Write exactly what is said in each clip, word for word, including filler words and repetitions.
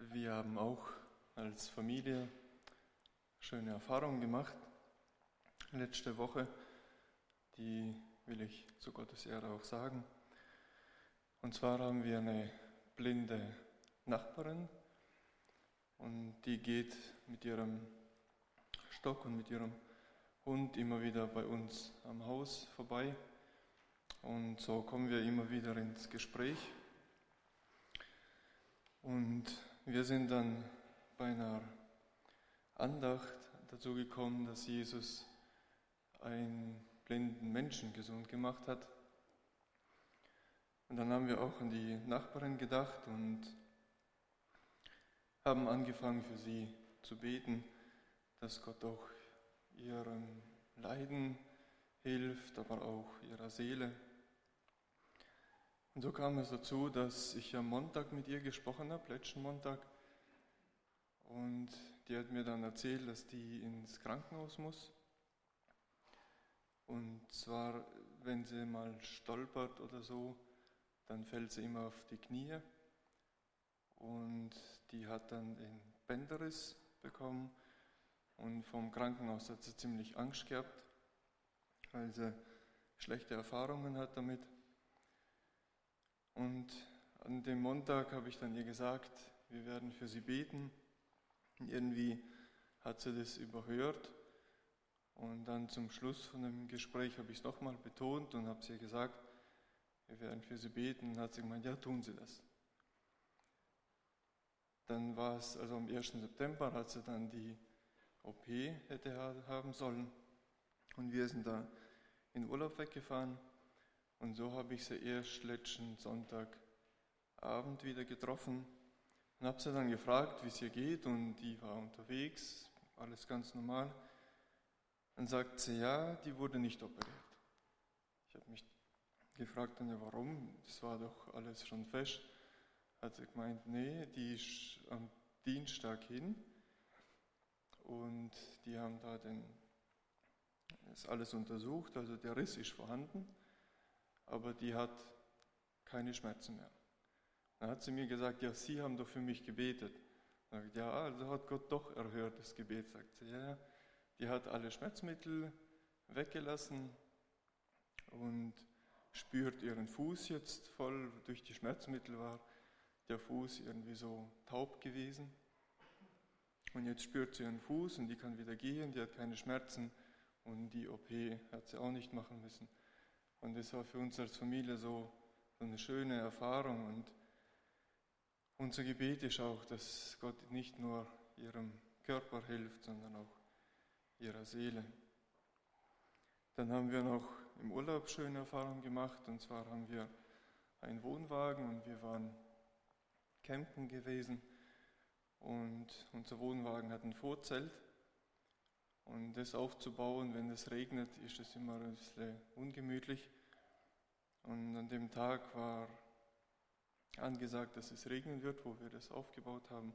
Wir haben auch als Familie schöne Erfahrungen gemacht. Letzte Woche, die will ich zu Gottes Ehre auch sagen. Und zwar haben wir eine blinde Nachbarin und die geht mit ihrem Stock und mit ihrem Hund immer wieder bei uns am Haus vorbei. Und so kommen wir immer wieder ins Gespräch. Und wir sind dann bei einer Andacht dazu gekommen, dass Jesus einen blinden Menschen gesund gemacht hat. Und dann haben wir auch an die Nachbarin gedacht und haben angefangen für sie zu beten, dass Gott auch ihrem Leiden hilft, aber auch ihrer Seele. Und so kam es dazu, dass ich am Montag mit ihr gesprochen habe, letzten Montag. Und die hat mir dann erzählt, dass die ins Krankenhaus muss. Und zwar, wenn sie mal stolpert oder so, dann fällt sie immer auf die Knie. Und die hat dann den Bänderriss bekommen. Und vom Krankenhaus hat sie ziemlich Angst gehabt, weil sie schlechte Erfahrungen hat damit. Und an dem Montag habe ich dann ihr gesagt, wir werden für sie beten. Und irgendwie hat sie das überhört. Und dann zum Schluss von dem Gespräch habe ich es nochmal betont und habe sie gesagt, wir werden für sie beten. Und hat sie gemeint, ja, tun Sie das. Dann war es, also am ersten September hat sie dann die O P hätte haben sollen. Und wir sind da in Urlaub weggefahren. Und so habe ich sie erst letzten Sonntagabend wieder getroffen und habe sie dann gefragt, wie es ihr geht. Und die war unterwegs, alles ganz normal. Dann sagt sie, ja, die wurde nicht operiert. Ich habe mich gefragt, dann, ja, warum? Das war doch alles schon fest. Hat sie gemeint, nee, die ist am Dienstag hin. Und die haben da den, das alles untersucht, also der Riss ist vorhanden, aber die hat keine Schmerzen mehr. Dann hat sie mir gesagt, ja, Sie haben doch für mich gebetet. Dann habe ich, ja, also hat Gott doch erhört, das Gebet, sagt sie. Ja, die hat alle Schmerzmittel weggelassen und spürt ihren Fuß jetzt voll. Durch die Schmerzmittel war der Fuß irgendwie so taub gewesen. Und jetzt spürt sie ihren Fuß und die kann wieder gehen, die hat keine Schmerzen und die O P hat sie auch nicht machen müssen. Und das war für uns als Familie so, so eine schöne Erfahrung. Und unser Gebet ist auch, dass Gott nicht nur ihrem Körper hilft, sondern auch ihrer Seele. Dann haben wir noch im Urlaub schöne Erfahrungen gemacht. Und zwar haben wir einen Wohnwagen und wir waren campen gewesen. Und unser Wohnwagen hat ein Vorzelt. Und das aufzubauen, wenn es regnet, ist es immer ein bisschen ungemütlich. Und an dem Tag war angesagt, dass es regnen wird, wo wir das aufgebaut haben.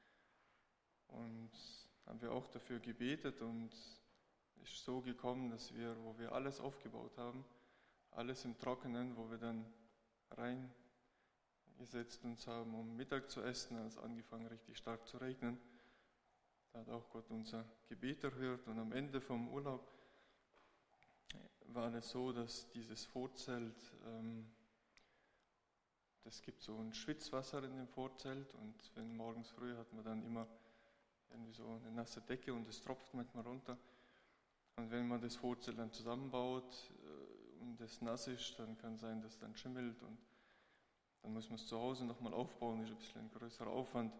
Und haben wir auch dafür gebetet und es ist so gekommen, dass wir, wo wir alles aufgebaut haben, alles im Trockenen, wo wir dann reingesetzt uns haben, um Mittag zu essen, als es angefangen richtig stark zu regnen. Da hat auch Gott unser Gebet erhört und am Ende vom Urlaub war es so, dass dieses Vorzelt, ähm, das gibt so ein Schwitzwasser in dem Vorzelt und wenn morgens früh hat man dann immer irgendwie so eine nasse Decke und es tropft manchmal runter. Und wenn man das Vorzelt dann zusammenbaut äh, und es nass ist, dann kann es sein, dass es dann schimmelt und dann muss man es zu Hause nochmal aufbauen, das ist ein bisschen ein größerer Aufwand.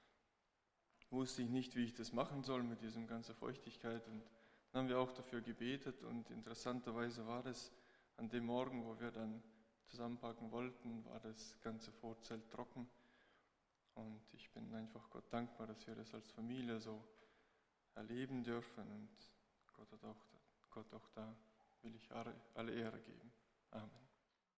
Wusste ich nicht, wie ich das machen soll mit dieser ganzen Feuchtigkeit. Und dann haben wir auch dafür gebetet und interessanterweise war das an dem Morgen, wo wir dann zusammenpacken wollten, war das ganze Vorzelt trocken. Und ich bin einfach Gott dankbar, dass wir das als Familie so erleben dürfen. Und Gott, hat auch, Gott auch da will ich alle Ehre geben. Amen.